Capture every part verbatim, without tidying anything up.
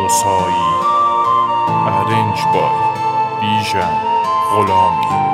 رسایی ارنج بای بیژن غلامی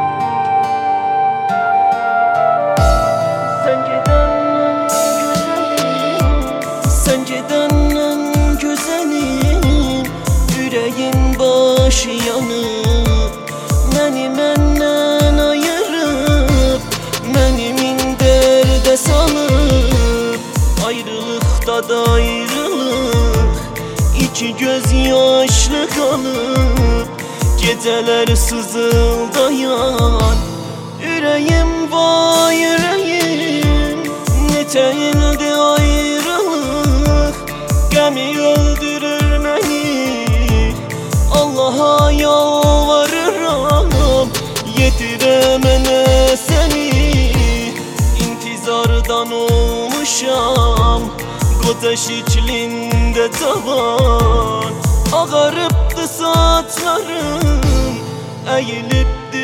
Sence güzelim, yüreğin başı yanıp Məni məndən ayırıb, mənimin dərdə salıb Ayrılıqda da ayrılıq, iki göz yaşlı qalıb Gecələr sızıldayan, ürəyim vay ürəyim Neçə ildir ayrılıq, qəmi öldürür məni Allaha yalvarıram, yetirə mənə səni İntizardan olmuşam, qoca şiklində cavan Ağarıbdı saçlarım, əyilibdi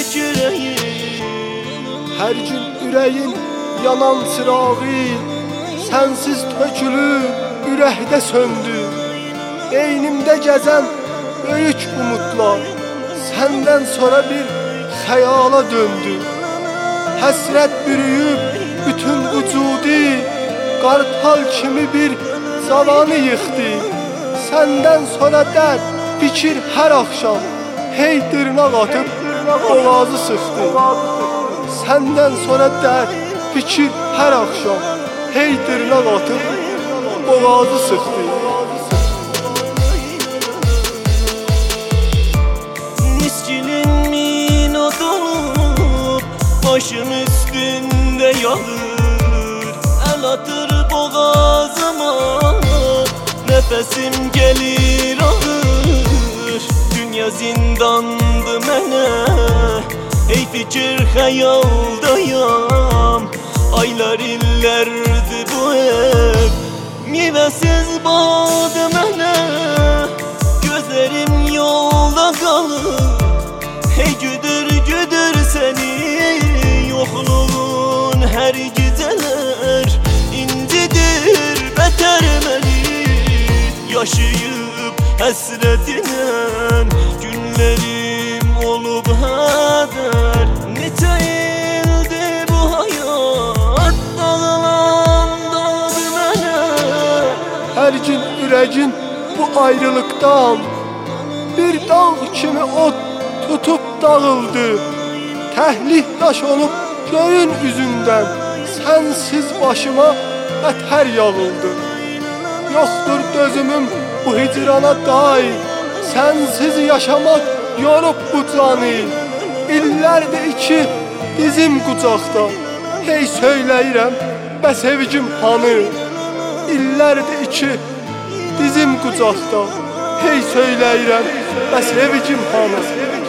kürəyim Hər gün ürəyim yanan çırağı Sənsiz tökülüb, ürəkdə söndü Beynimdə gəzən böyük umutlar Səndən sonra bir xəyala döndü Həsrət bürüyüb bütün vücudi Qartal kimi bir zamanı yıxdı Səndən sonra dərd, fikir hər axşam Hey dırnaq atıb, boğazı sıxdı Səndən sonra dərd, fikir hər axşam Hey dırnaq atıb, boğazı sıxdı Miskinin min odunub, başım üstündə yağır Əl atır boğazıma, nəfəsim gəlir ağır Dünya zindandı mənə, ey fikir xəyaldayam Aylar illərdi bu ev, meyvəsiz bağdı mənə Gözlərim yolda qalır, hey güdür güdür səni Yoxluğun hər gecələr incidir bətər məni Yaşayıb həsrətinə günlərim olub hədər Neçə ildir bu hayat dağlandadı mənə Hər gün ürəyin bu ayrılıqdan Bir dağ kimi od tutub dağıldı Təhlik daş olub göyün üzündən Sənsiz başıma ətər yağıldı Yoxdur dözümüm bu hicrana dair Sənsiz yaşamaq yorub bu canı İllərdir iki dizim qucaqda Hey söyləyirəm, bəs sevgim hanı İllərdir iki dizim qucaqda Hey söyləyirəm, bəs sevgim hanı